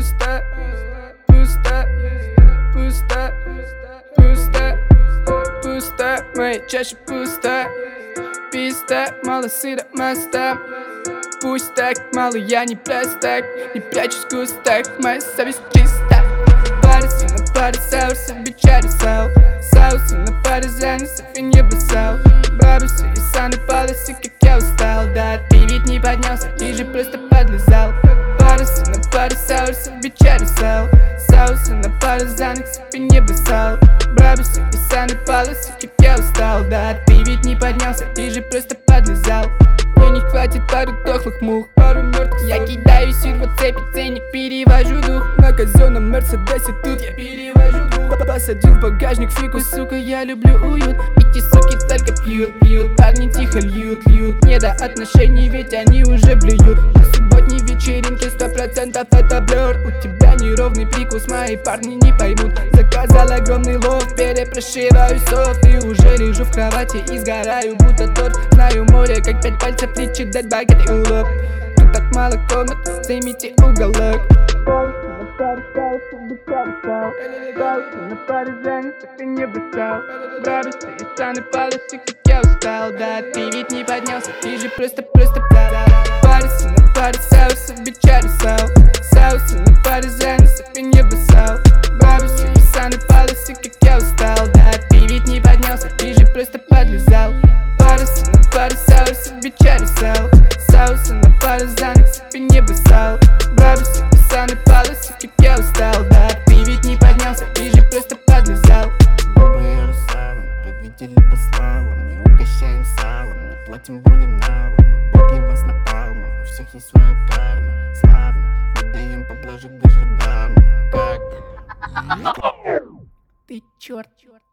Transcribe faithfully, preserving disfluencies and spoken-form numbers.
пусто, пусто, пусто, пусто, пусто, моя чаша пуста, писта, мало сыра моста. Пусть так, мало, я не простак, не прячусь в кустах, моя совесть чиста. Парусы на паре соусов, бичари сал, соусы на паре заносов и не бросал. Брарусы и саны палосы, как я устал. Да, ты ведь не поднялся, ты же просто подлезал. Парусы на паре соусов, бичари сал, соусы на паре заносов и не бросал. Брарусы и саны палосы, как я устал. Да, ты ведь не поднялся, ты же просто подлезал. Мне не хватит пару дохлых мух, пару мертвых. Я кидаю сирву цепи, ценник, перевожу дух. На казенном мерседесе тут я перевожу дух. Посадил в багажник фикус, сука, я люблю уют. Эти суки только пьют, пьют, парни тихо льют, льют. Не до отношений, ведь они уже блюют. На субботней вечеринке сто процентов это блёр. У тебя неровный прикус, мои парни не поймут. Заказал огромный лов, перепрошиваю сов. И уже лежу в кровати и сгораю, будто торт. Знаю море, как пять пальцев лечит, дать багет и улов. Тут так мало комнат, займите уголок. На паре занятых и не бросал. Брарусы и саны палосы, как я устал. Да, ты ведь не поднялся, ты же просто, просто парусы на паре соусов, бичари сал, соусы на паре заносов и не бросал. Брарусы и саны палосы, как я устал. Да, ты ведь не поднялся, ты же просто подлезал. Парусы на паре соусов, бичари сал, соусы на паре заносов и не бросал. Брарусы и саны палосы, как я устал. Да, ты ведь не поднялся, ты же просто подлезал. Оба Иерусалим, победили по славам. Не угощаем салом, не платим более налом. Боги вас напалмом, у всех есть своя карма. Славно, мы даем поблажек даже дамам. Как? Ты черт.